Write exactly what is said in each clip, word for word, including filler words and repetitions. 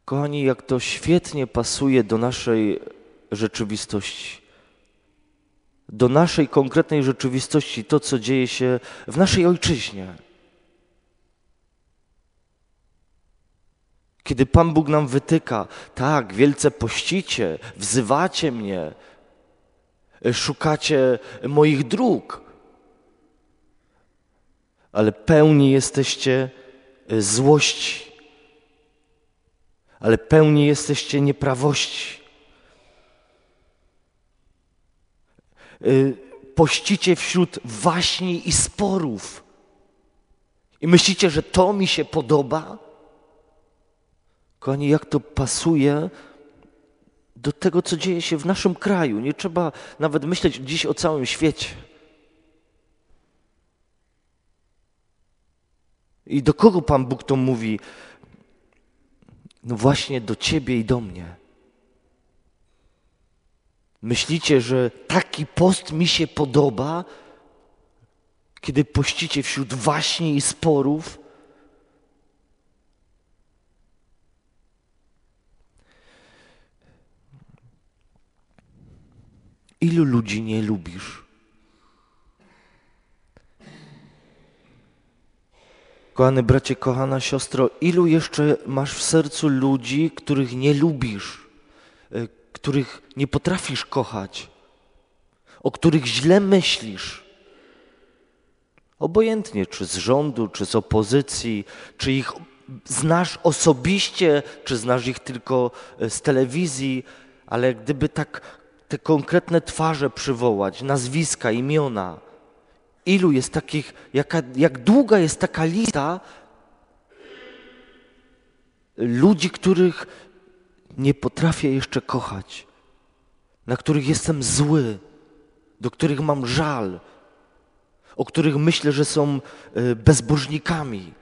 Kochani, jak to świetnie pasuje do naszej rzeczywistości. Do naszej konkretnej rzeczywistości, to co dzieje się w naszej ojczyźnie. Kiedy Pan Bóg nam wytyka, tak, wielce pościcie, wzywacie mnie, szukacie moich dróg, ale pełni jesteście złości, ale pełni jesteście nieprawości. Pościcie wśród waśni i sporów. I myślicie, że to mi się podoba? Kochani, jak to pasuje do tego, co dzieje się w naszym kraju. Nie trzeba nawet myśleć dziś o całym świecie. I do kogo Pan Bóg to mówi? No właśnie do ciebie i do mnie. Myślicie, że taki post mi się podoba, kiedy pościcie wśród waśni i sporów? Ilu ludzi nie lubisz? Kochany bracie, kochana siostro, ilu jeszcze masz w sercu ludzi, których nie lubisz, których nie potrafisz kochać, o których źle myślisz? Obojętnie, czy z rządu, czy z opozycji, czy ich znasz osobiście, czy znasz ich tylko z telewizji, ale gdyby tak te konkretne twarze przywołać, nazwiska, imiona, ilu jest takich, jaka, jak długa jest taka lista ludzi, których nie potrafię jeszcze kochać, na których jestem zły, do których mam żal, o których myślę, że są bezbożnikami.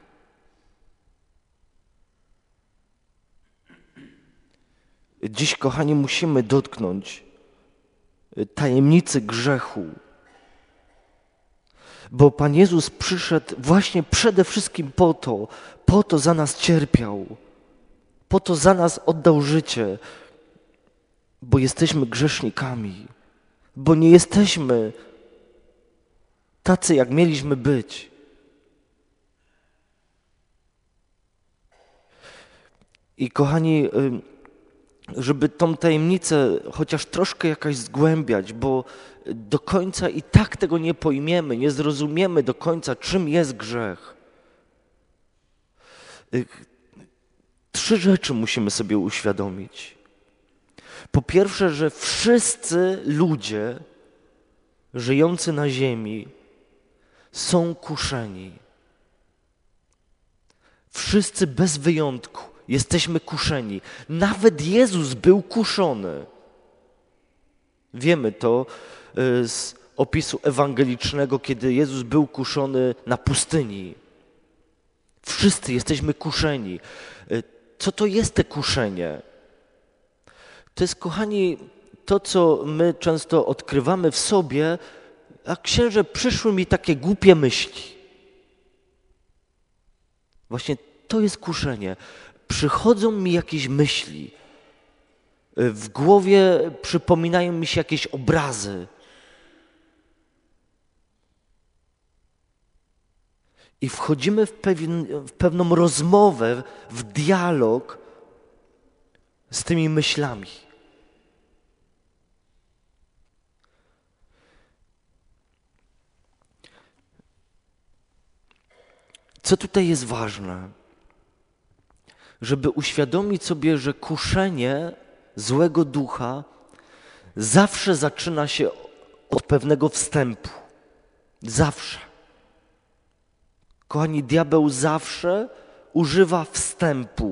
Dziś, kochani, musimy dotknąć tajemnicy grzechu, bo Pan Jezus przyszedł właśnie przede wszystkim po to, po to za nas cierpiał, po to za nas oddał życie, bo jesteśmy grzesznikami, bo nie jesteśmy tacy, jak mieliśmy być. I kochani, żeby tą tajemnicę chociaż troszkę jakaś zgłębiać, bo do końca i tak tego nie pojmiemy, nie zrozumiemy do końca, czym jest grzech. Trzy rzeczy musimy sobie uświadomić. Po pierwsze, że wszyscy ludzie żyjący na ziemi są kuszeni. Wszyscy bez wyjątku jesteśmy kuszeni. Nawet Jezus był kuszony. Wiemy to z opisu ewangelicznego, kiedy Jezus był kuszony na pustyni. Wszyscy jesteśmy kuszeni. Co to jest te kuszenie? To jest, kochani, to, co my często odkrywamy w sobie, a księże, przyszły mi takie głupie myśli. Właśnie to jest kuszenie. Przychodzą mi jakieś myśli. W głowie przypominają mi się jakieś obrazy. I wchodzimy w, pewien, w pewną rozmowę, w dialog z tymi myślami. Co tutaj jest ważne? Żeby uświadomić sobie, że kuszenie złego ducha zawsze zaczyna się od pewnego wstępu. Zawsze. Kochani, diabeł zawsze używa wstępu.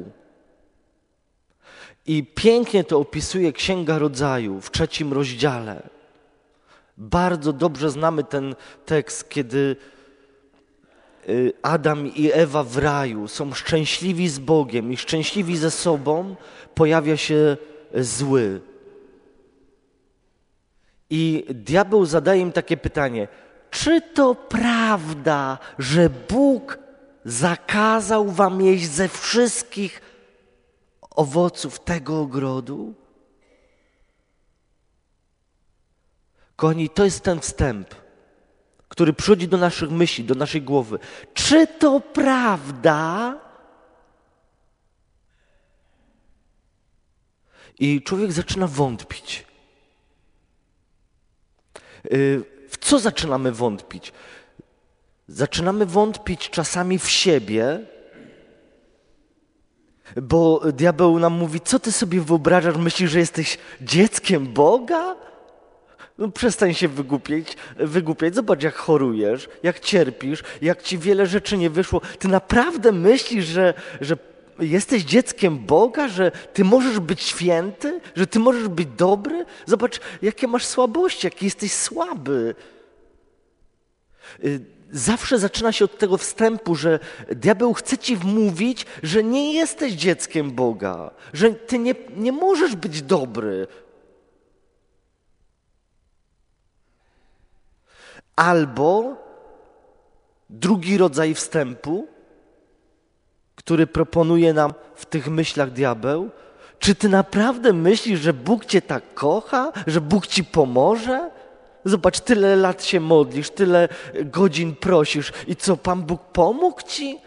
I pięknie to opisuje Księga Rodzaju w trzecim rozdziale. Bardzo dobrze znamy ten tekst, kiedy Adam i Ewa w raju są szczęśliwi z Bogiem i szczęśliwi ze sobą, pojawia się zły. I diabeł zadaje im takie pytanie: czy to prawda, że Bóg zakazał wam jeść ze wszystkich owoców tego ogrodu? Kochani, to jest ten wstęp, który przychodzi do naszych myśli, do naszej głowy. Czy to prawda? I człowiek zaczyna wątpić. W co zaczynamy wątpić? Zaczynamy wątpić czasami w siebie, bo diabeł nam mówi, co ty sobie wyobrażasz, myślisz, że jesteś dzieckiem Boga? No przestań się wygłupiać, wygłupiać. Zobacz, jak chorujesz, jak cierpisz, jak ci wiele rzeczy nie wyszło. Ty naprawdę myślisz, że, że jesteś dzieckiem Boga, że ty możesz być święty, że ty możesz być dobry? Zobacz, jakie masz słabości, jaki jesteś słaby. Zawsze zaczyna się od tego wstępu, że diabeł chce ci wmówić, że nie jesteś dzieckiem Boga, że ty nie, nie możesz być dobry. Albo drugi rodzaj wstępu, który proponuje nam w tych myślach diabeł. Czy ty naprawdę myślisz, że Bóg cię tak kocha, że Bóg ci pomoże? Zobacz, tyle lat się modlisz, tyle godzin prosisz i co, Pan Bóg pomógł ci?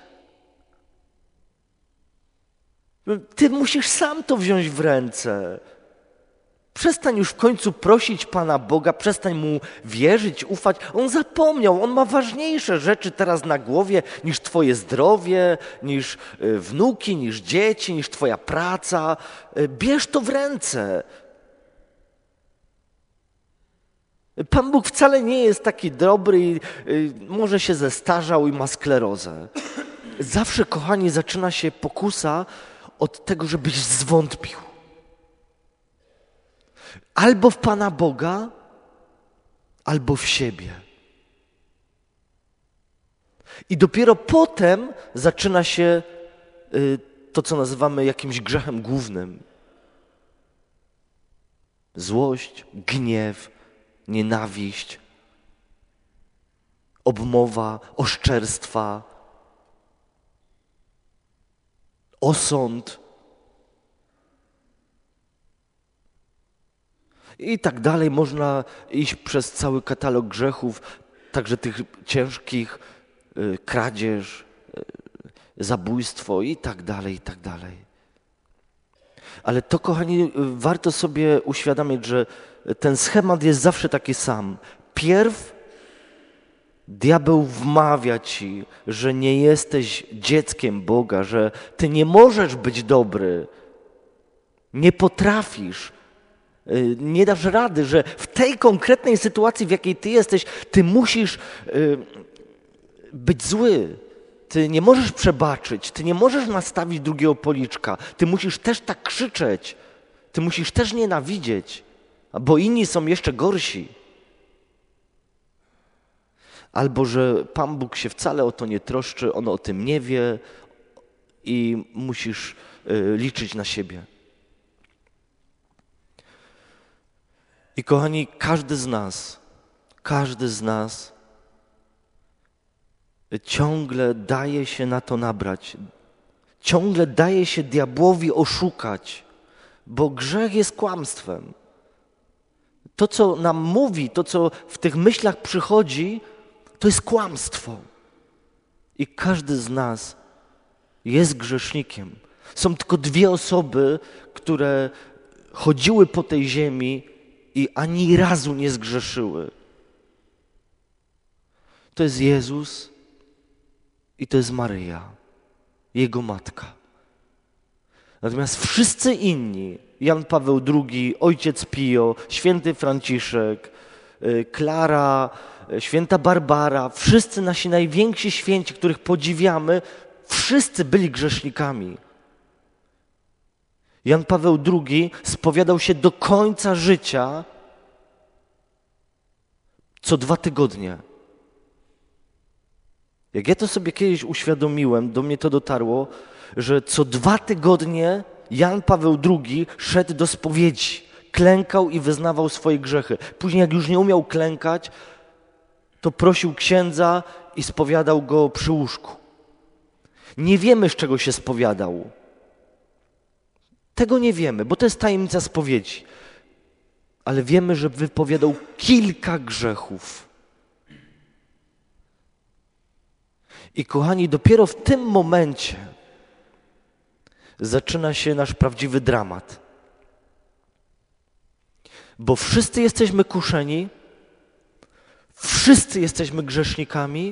Ty musisz sam to wziąć w ręce. Przestań już w końcu prosić Pana Boga, przestań Mu wierzyć, ufać. On zapomniał, On ma ważniejsze rzeczy teraz na głowie niż twoje zdrowie, niż wnuki, niż dzieci, niż twoja praca. Bierz to w ręce. Pan Bóg wcale nie jest taki dobry i może się zestarzał i ma sklerozę. Zawsze, kochani, zaczyna się pokusa od tego, żebyś zwątpił. Albo w Pana Boga, albo w siebie. I dopiero potem zaczyna się to, co nazywamy jakimś grzechem głównym. Złość, gniew, nienawiść, obmowa, oszczerstwa, osąd i tak dalej. Można iść przez cały katalog grzechów, także tych ciężkich, y, kradzież, y, zabójstwo i tak dalej, i tak dalej. Ale to, kochani, warto sobie uświadomić, że ten schemat jest zawsze taki sam. Pierw diabeł wmawia ci, że nie jesteś dzieckiem Boga, że ty nie możesz być dobry, nie potrafisz, nie dasz rady, że w tej konkretnej sytuacji, w jakiej ty jesteś, ty musisz być zły. Ty nie możesz przebaczyć, ty nie możesz nastawić drugiego policzka, ty musisz też tak krzyczeć, ty musisz też nienawidzieć, bo inni są jeszcze gorsi. Albo że Pan Bóg się wcale o to nie troszczy, On o tym nie wie i musisz y, liczyć na siebie. I kochani, każdy z nas, każdy z nas ciągle daje się na to nabrać. Ciągle daje się diabłowi oszukać, bo grzech jest kłamstwem. To, co nam mówi, to, co w tych myślach przychodzi, to jest kłamstwo. I każdy z nas jest grzesznikiem. Są tylko dwie osoby, które chodziły po tej ziemi i ani razu nie zgrzeszyły. To jest Jezus i to jest Maryja, Jego matka. Natomiast wszyscy inni, Jan Paweł drugi, ojciec Pio, święty Franciszek, Klara, święta Barbara, wszyscy nasi najwięksi święci, których podziwiamy, wszyscy byli grzesznikami. Jan Paweł drugi spowiadał się do końca życia co dwa tygodnie. Jak ja to sobie kiedyś uświadomiłem, do mnie to dotarło, że co dwa tygodnie Jan Paweł drugi szedł do spowiedzi, klękał i wyznawał swoje grzechy. Później, jak już nie umiał klękać, to prosił księdza i spowiadał go przy łóżku. Nie wiemy, z czego się spowiadał. Tego nie wiemy, bo to jest tajemnica spowiedzi. Ale wiemy, że wypowiadał kilka grzechów. I kochani, dopiero w tym momencie zaczyna się nasz prawdziwy dramat. Bo wszyscy jesteśmy kuszeni, wszyscy jesteśmy grzesznikami,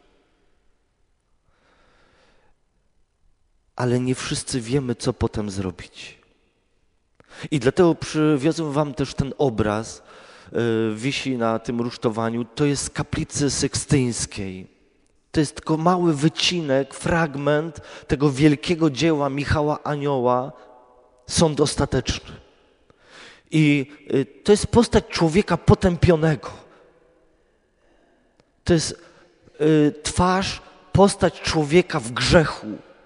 ale nie wszyscy wiemy, co potem zrobić. I dlatego przywiozłem wam też ten obraz, yy, wisi na tym rusztowaniu, to jest z kaplicy sykstyńskiej. To jest tylko mały wycinek, fragment tego wielkiego dzieła Michała Anioła, Sąd Ostateczny. I yy, to jest postać człowieka potępionego. To jest yy, twarz, postać człowieka w grzechu.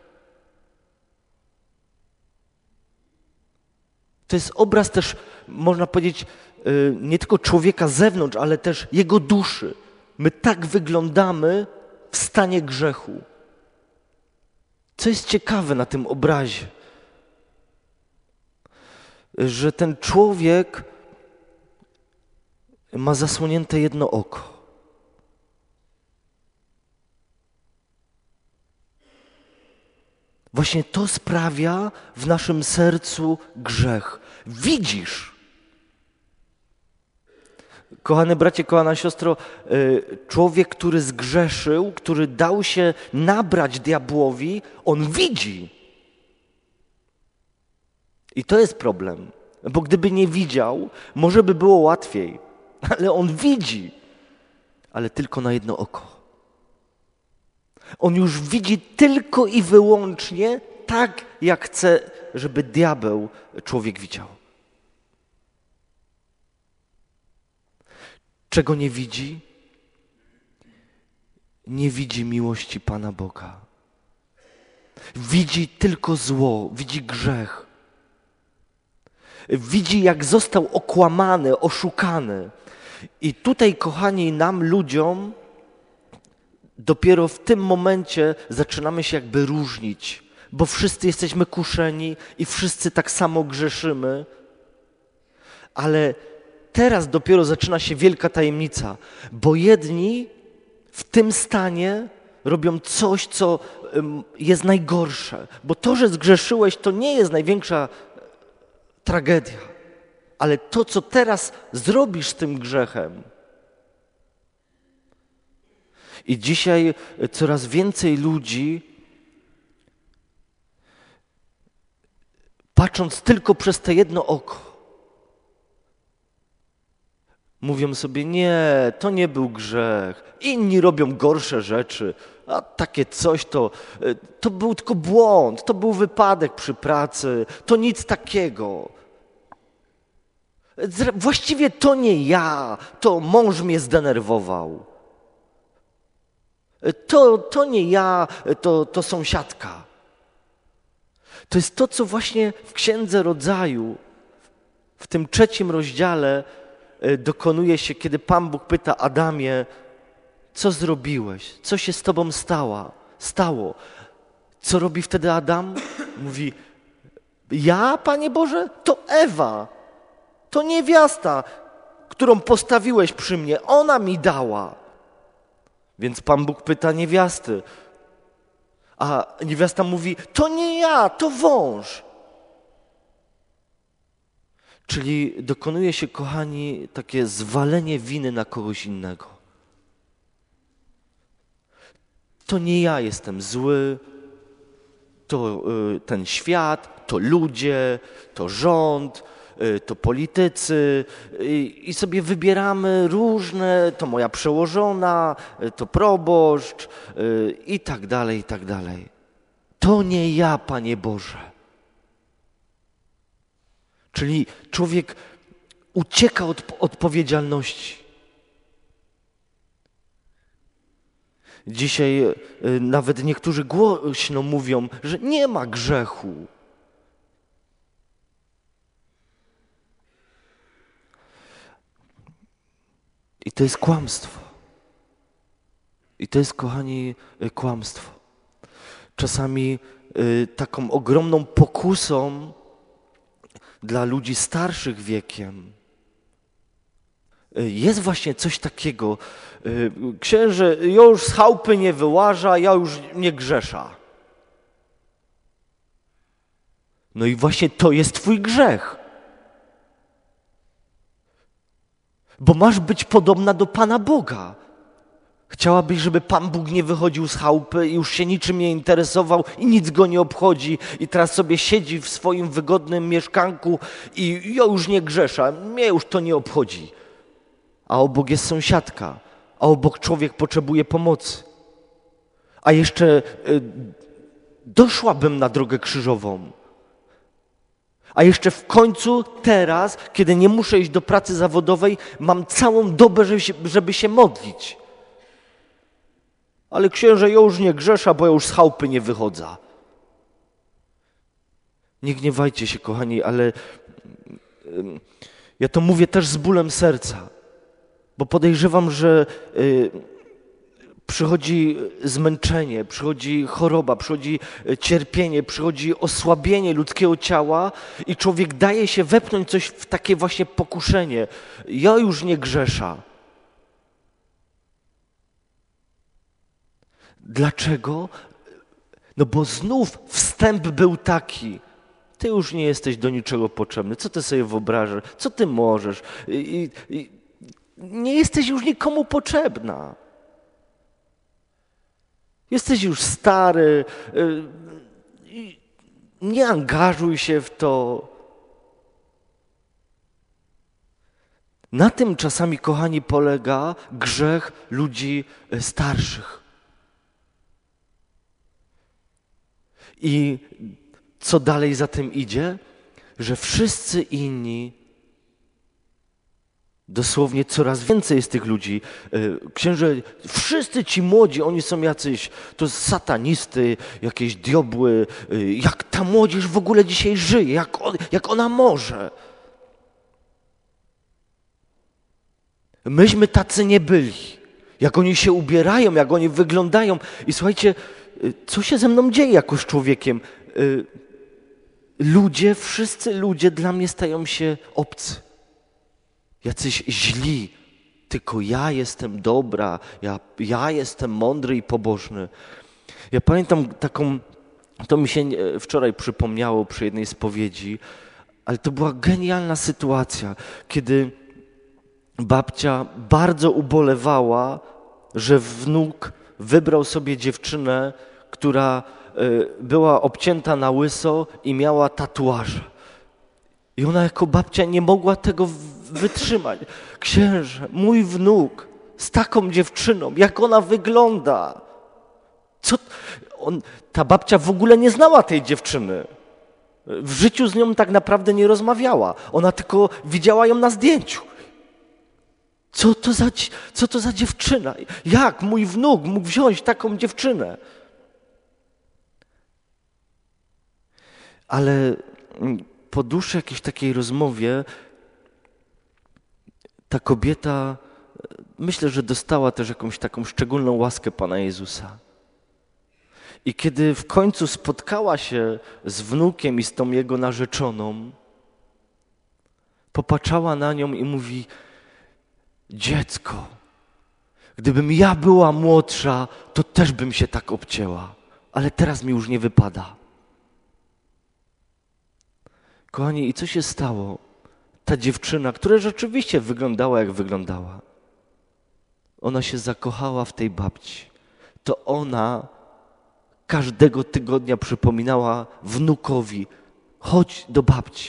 To jest obraz też, można powiedzieć, nie tylko człowieka z zewnątrz, ale też jego duszy. My tak wyglądamy w stanie grzechu. Co jest ciekawe na tym obrazie, że ten człowiek ma zasłonięte jedno oko. Właśnie to sprawia w naszym sercu grzech. Widzisz. Kochany bracie, kochana siostro, człowiek, który zgrzeszył, który dał się nabrać diabłowi, on widzi. I to jest problem. Bo gdyby nie widział, może by było łatwiej. Ale on widzi. Ale tylko na jedno oko. On już widzi tylko i wyłącznie tak, jak chce, żeby diabeł człowiek widział. Czego nie widzi? Nie widzi miłości Pana Boga. Widzi tylko zło, widzi grzech. Widzi, jak został okłamany, oszukany. I tutaj, kochani, nam, ludziom, dopiero w tym momencie zaczynamy się jakby różnić, bo wszyscy jesteśmy kuszeni i wszyscy tak samo grzeszymy, ale teraz dopiero zaczyna się wielka tajemnica, bo jedni w tym stanie robią coś, co jest najgorsze, bo to, że zgrzeszyłeś, to nie jest największa tragedia, ale to, co teraz zrobisz z tym grzechem. I dzisiaj coraz więcej ludzi, patrząc tylko przez te jedno oko, mówią sobie, nie, to nie był grzech, inni robią gorsze rzeczy, a takie coś to, to był tylko błąd, to był wypadek przy pracy, to nic takiego. Właściwie to nie ja, to mąż mnie zdenerwował. To, to nie ja, to, to sąsiadka. To jest to, co właśnie w Księdze Rodzaju, w tym trzecim rozdziale dokonuje się, kiedy Pan Bóg pyta Adamie, co zrobiłeś? Co się z tobą stała, stało? Co robi wtedy Adam? Mówi, ja, Panie Boże? To Ewa, to niewiasta, którą postawiłeś przy mnie, ona mi dała. Więc Pan Bóg pyta niewiasty, a niewiasta mówi, to nie ja, to wąż. Czyli dokonuje się, kochani, takie zwalenie winy na kogoś innego. To nie ja jestem zły, to y, ten świat, to ludzie, to rząd, y, to politycy y, i sobie wybieramy różne, to moja przełożona, y, to proboszcz y, i tak dalej, i tak dalej. To nie ja, Panie Boże. Czyli człowiek ucieka od odpowiedzialności. Dzisiaj y, nawet niektórzy głośno mówią, że nie ma grzechu. I to jest kłamstwo. I to jest, kochani, y, kłamstwo. Czasami y, taką ogromną pokusą dla ludzi starszych wiekiem. Jest właśnie coś takiego. Księże, ja już z chałupy nie wyłaża, ja już nie grzesza. No i właśnie to jest twój grzech. Bo masz być podobna do Pana Boga. Chciałabyś, żeby Pan Bóg nie wychodził z chałupy i już się niczym nie interesował i nic go nie obchodzi i teraz sobie siedzi w swoim wygodnym mieszkanku i ja już nie grzesza, mnie już to nie obchodzi. A obok jest sąsiadka, a obok człowiek potrzebuje pomocy. A jeszcze y, doszłabym na drogę krzyżową. A jeszcze w końcu teraz, kiedy nie muszę iść do pracy zawodowej, mam całą dobę, żeby się, żeby się modlić. Ale księże, ja już nie grzesza, bo ja już z chałupy nie wychodzę. Nie gniewajcie się, kochani, ale ja to mówię też z bólem serca, bo podejrzewam, że przychodzi zmęczenie, przychodzi choroba, przychodzi cierpienie, przychodzi osłabienie ludzkiego ciała i człowiek daje się wepchnąć coś w takie właśnie pokuszenie. Ja już nie grzesza. Dlaczego? No bo znów wstęp był taki. Ty już nie jesteś do niczego potrzebny. Co ty sobie wyobrażasz? Co ty możesz? I, i, nie jesteś już nikomu potrzebna. Jesteś już stary. Nie angażuj się w to. Na tym czasami, kochani, polega grzech ludzi starszych. I co dalej za tym idzie? Że wszyscy inni, dosłownie coraz więcej jest tych ludzi, księże, wszyscy ci młodzi, oni są jacyś, to satanisty, jakieś diabły, jak ta młodzież w ogóle dzisiaj żyje, jak, on, jak ona może. Myśmy tacy nie byli. Jak oni się ubierają, jak oni wyglądają. I słuchajcie, co się ze mną dzieje jako z człowiekiem? Ludzie, wszyscy ludzie dla mnie stają się obcy. Jacyś źli. Tylko ja jestem dobra, ja, ja jestem mądry i pobożny. Ja pamiętam taką, to mi się wczoraj przypomniało przy jednej spowiedzi, ale to była genialna sytuacja, kiedy babcia bardzo ubolewała, że wnuk wybrał sobie dziewczynę, która była obcięta na łyso i miała tatuaże. I ona jako babcia nie mogła tego wytrzymać. Księże, mój wnuk z taką dziewczyną, jak ona wygląda. Co? On, ta babcia w ogóle nie znała tej dziewczyny. W życiu z nią tak naprawdę nie rozmawiała. Ona tylko widziała ją na zdjęciu. Co to za, co to za dziewczyna? Jak mój wnuk mógł wziąć taką dziewczynę? Ale po dłuższej jakiejś takiej rozmowie ta kobieta, myślę, że dostała też jakąś taką szczególną łaskę Pana Jezusa. I kiedy w końcu spotkała się z wnukiem i z tą jego narzeczoną, popatrzała na nią i mówi: dziecko, gdybym ja była młodsza, to też bym się tak obcięła, ale teraz mi już nie wypada. Kochani, i co się stało? Ta dziewczyna, która rzeczywiście wyglądała jak wyglądała, ona się zakochała w tej babci. To ona każdego tygodnia przypominała wnukowi: chodź do babci.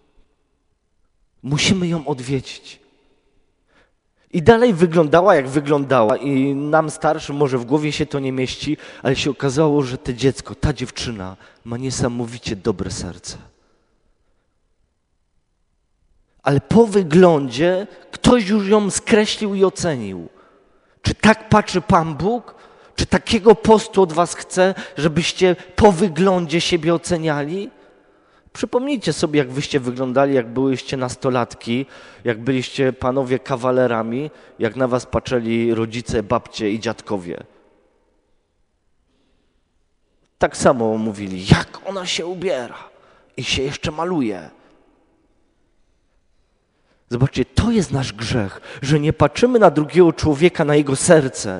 Musimy ją odwiedzić. I dalej wyglądała jak wyglądała i nam starszym może w głowie się to nie mieści, ale się okazało, że to dziecko, ta dziewczyna ma niesamowicie dobre serce. Ale po wyglądzie ktoś już ją skreślił i ocenił. Czy tak patrzy Pan Bóg? Czy takiego postu od was chce, żebyście po wyglądzie siebie oceniali? Przypomnijcie sobie, jak wyście wyglądali, jak byłyście nastolatki, jak byliście panowie kawalerami, jak na was patrzyli rodzice, babcie i dziadkowie. Tak samo mówili, jak ona się ubiera i się jeszcze maluje. Zobaczcie, to jest nasz grzech, że nie patrzymy na drugiego człowieka, na jego serce,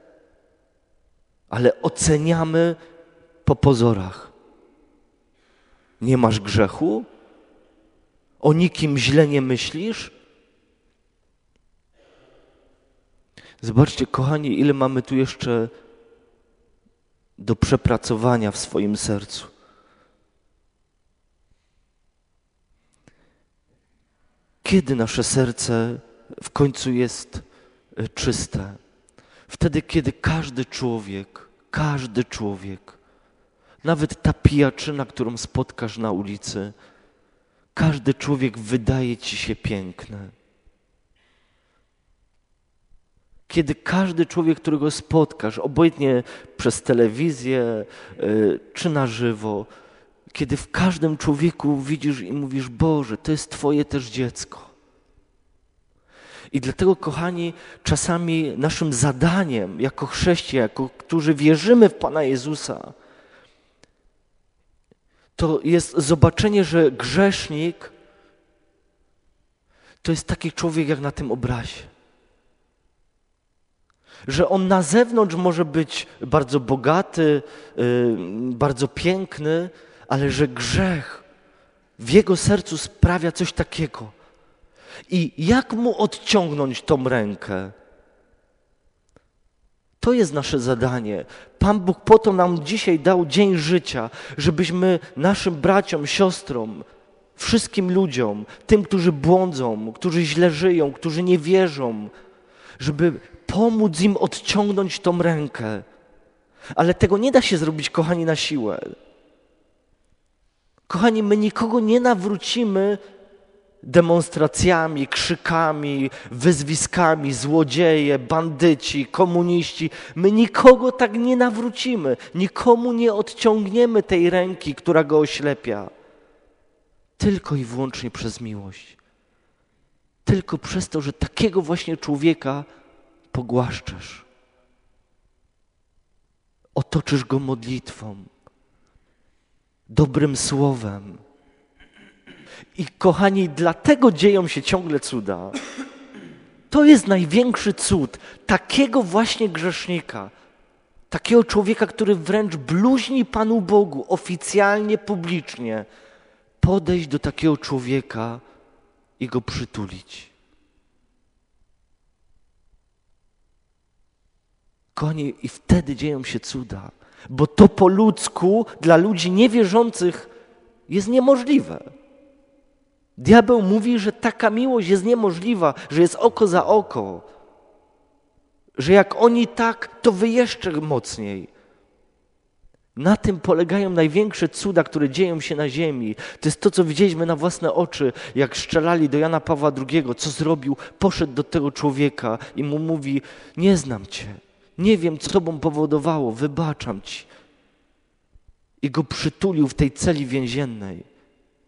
ale oceniamy po pozorach. Nie masz grzechu? O nikim źle nie myślisz? Zobaczcie, kochani, ile mamy tu jeszcze do przepracowania w swoim sercu. Kiedy nasze serce w końcu jest czyste? Wtedy, kiedy każdy człowiek, każdy człowiek, nawet ta pijaczyna, którą spotkasz na ulicy, każdy człowiek wydaje ci się piękny. Kiedy każdy człowiek, którego spotkasz, obojętnie przez telewizję yy, czy na żywo, kiedy w każdym człowieku widzisz i mówisz, Boże, to jest Twoje też dziecko. I dlatego, kochani, czasami naszym zadaniem jako chrześcijan, jako którzy wierzymy w Pana Jezusa, to jest zobaczenie, że grzesznik to jest taki człowiek jak na tym obrazie. Że on na zewnątrz może być bardzo bogaty, yy, bardzo piękny, ale że grzech w jego sercu sprawia coś takiego. I jak mu odciągnąć tą rękę? To jest nasze zadanie. Pan Bóg po to nam dzisiaj dał dzień życia, żebyśmy naszym braciom, siostrom, wszystkim ludziom, tym, którzy błądzą, którzy źle żyją, którzy nie wierzą, żeby pomóc im odciągnąć tą rękę. Ale tego nie da się zrobić, kochani, na siłę. Kochani, my nikogo nie nawrócimy demonstracjami, krzykami, wyzwiskami, złodzieje, bandyci, komuniści. My nikogo tak nie nawrócimy. Nikomu nie odciągniemy tej ręki, która go oślepia. Tylko i wyłącznie przez miłość. Tylko przez to, że takiego właśnie człowieka pogłaszczesz. Otoczysz go modlitwą, dobrym słowem. I kochani, dlatego dzieją się ciągle cuda. To jest największy cud takiego właśnie grzesznika, takiego człowieka, który wręcz bluźni Panu Bogu oficjalnie, publicznie, podejść do takiego człowieka i go przytulić. Kochani, i wtedy dzieją się cuda, bo to po ludzku dla ludzi niewierzących jest niemożliwe. Diabeł mówi, że taka miłość jest niemożliwa, że jest oko za oko, że jak oni tak, to wy jeszcze mocniej. Na tym polegają największe cuda, które dzieją się na ziemi. To jest to, co widzieliśmy na własne oczy, jak strzelali do Jana Pawła drugiego. Co zrobił? Poszedł do tego człowieka i mu mówi, nie znam cię, nie wiem, co tobą powodowało, wybaczam ci. I go przytulił w tej celi więziennej.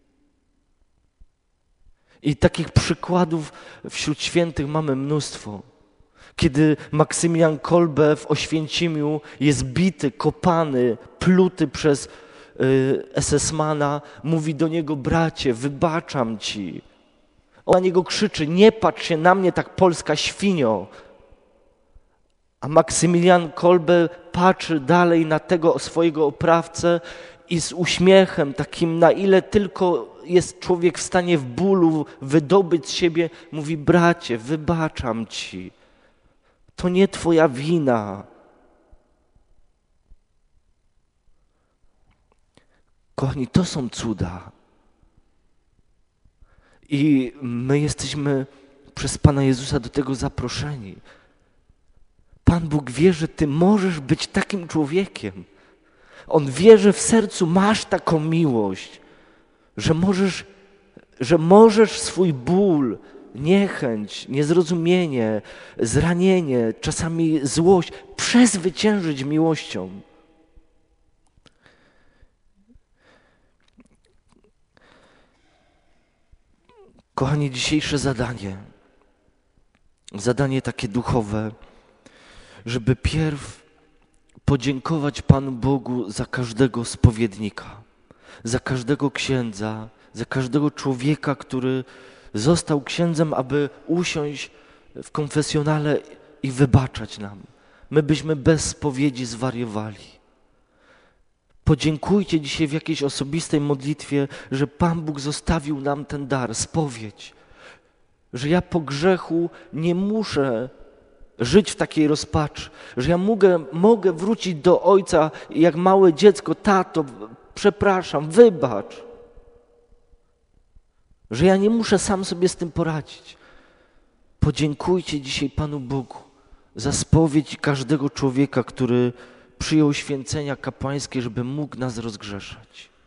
I takich przykładów wśród świętych mamy mnóstwo. Kiedy Maksymilian Kolbe w Oświęcimiu jest bity, kopany, pluty przez y, esesmana, mówi do niego, bracie, wybaczam ci. On na niego krzyczy, nie patrz się na mnie tak, polska świnio. A Maksymilian Kolbe patrzy dalej na tego swojego oprawcę i z uśmiechem takim, na ile tylko jest człowiek w stanie w bólu wydobyć z siebie, mówi, bracie, wybaczam ci. To nie twoja wina. Kochani, to są cuda. I my jesteśmy przez Pana Jezusa do tego zaproszeni. Pan Bóg wie, że ty możesz być takim człowiekiem. On wie, że w sercu masz taką miłość, że możesz, że możesz swój ból, niechęć, niezrozumienie, zranienie, czasami złość przezwyciężyć miłością. Kochani, dzisiejsze zadanie, zadanie takie duchowe, żeby pierw podziękować Panu Bogu za każdego spowiednika, za każdego księdza, za każdego człowieka, który został księdzem, aby usiąść w konfesjonale i wybaczać nam. My byśmy bez spowiedzi zwariowali. Podziękujcie dzisiaj w jakiejś osobistej modlitwie, że Pan Bóg zostawił nam ten dar, spowiedź. Że ja po grzechu nie muszę żyć w takiej rozpaczy, że ja mogę, mogę wrócić do Ojca jak małe dziecko, tato, przepraszam, wybacz. Że ja nie muszę sam sobie z tym poradzić. Podziękujcie dzisiaj Panu Bogu za spowiedź każdego człowieka, który przyjął święcenia kapłańskie, żeby mógł nas rozgrzeszać.